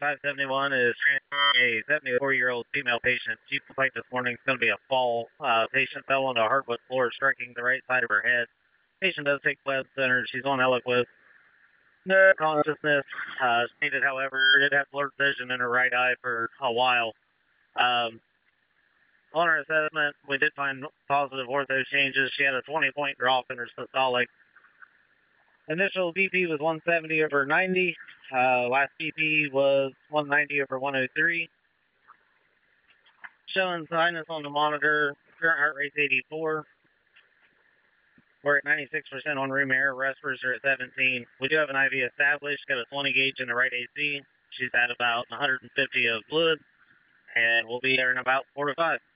571 is a 74-year-old female patient. Chief complaint this morning is going to be a fall. Patient fell on a hardwood floor, striking the right side of her head. Patient does take blood center. She's on Eliquis. No consciousness. Stated, however, did have blurred vision in her right eye for a while. On her assessment, we did find positive ortho changes. She had a 20-point drop in her systolic. Initial BP was 170 over 90. Last BP was 190 over 103. Showing sinus on the monitor. Current heart rate's 84. We're at 96% on room air. Respiratory are at 17. We do have an IV established. Got a 20 gauge in the right AC. She's had about 150 of fluid. And we'll be there in about 4 to 5.